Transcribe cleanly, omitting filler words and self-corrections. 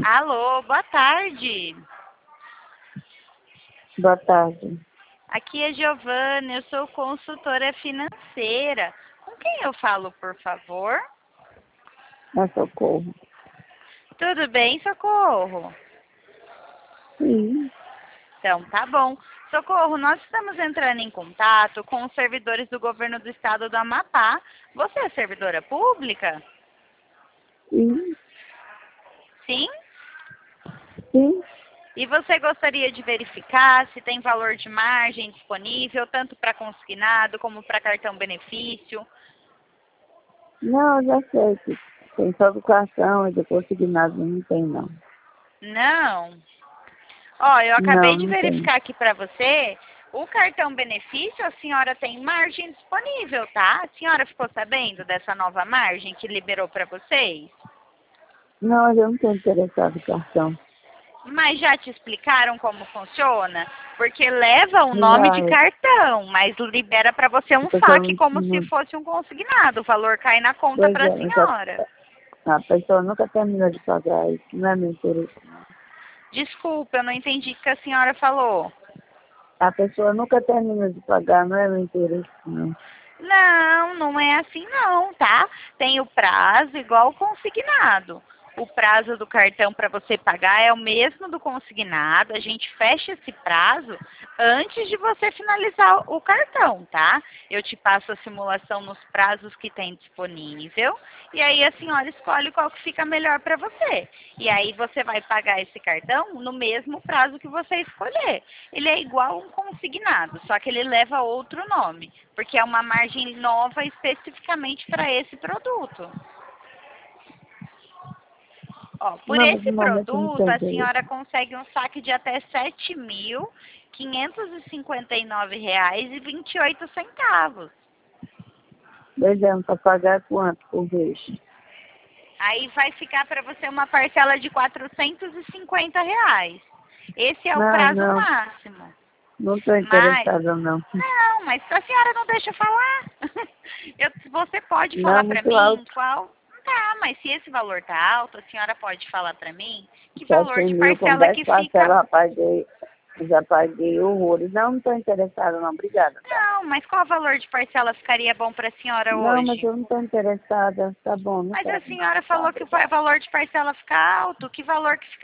Alô, boa tarde. Boa tarde. Aqui é Giovana, eu sou consultora financeira. Com quem eu falo, por favor? É Socorro. Tudo bem, Socorro? Sim. Então, tá bom. Socorro, nós estamos entrando em contato com os servidores do governo do estado do Amapá. Você é servidora pública? Sim. Sim? Sim. E você gostaria de verificar se tem valor de margem disponível, tanto para consignado como para cartão benefício? Não, eu já sei que tem só do cartão e do consignado não tem, não. Não. Ó, eu acabei Não, de não tem. verificar aqui para você. O cartão benefício, a senhora tem margem disponível, tá? A senhora ficou sabendo dessa nova margem que liberou para vocês? Não, eu não estou interessado no cartão. Mas já te explicaram como funciona? Porque leva o nome Já, de cartão, mas libera para você a um pessoa saque como se fosse um consignado. O valor cai na conta pois para a é, senhora. a pessoa nunca termina de pagar isso. Não é meu interesse, não. Desculpa, eu não entendi o que a senhora falou. A pessoa nunca termina de pagar, não é meu interesse, não. Não, não é assim não, tá? Tem o prazo igual o consignado. O prazo do cartão para você pagar é o mesmo do consignado. A gente fecha esse prazo antes de você finalizar o cartão, tá? Eu te passo a simulação nos prazos que tem disponível e aí a senhora escolhe qual que fica melhor para você. E aí você vai pagar esse cartão no mesmo prazo que você escolher. Ele é igual um consignado, só que ele leva outro nome, porque é uma margem nova especificamente para esse produto. Ó, por Não, mas esse no momento não produto, tem a interesse. senhora consegue um saque de até R$ 7.559,28. Pois é, para pagar quanto por vez? Aí vai ficar para você uma parcela de R$ 450. Esse é o Não, prazo não, máximo. não estou Mas, interessada, não. não, mas a senhora não deixa eu falar. Você pode Não, é falar para muito mim alto. qual... Tá, mas se esse valor tá alto, a senhora pode falar para mim que Já valor 100 de mil com parcela 10 que parcelas, fica... já paguei horrores. Não, não estou interessada, não. Obrigada, tá? Não, mas qual valor de parcela ficaria bom para a senhora Não, mas hoje? eu não estou interessada. Tá bom, não Mas a quero não. senhora Tá, falou que o obrigada. valor de parcela fica alto. Que valor que fica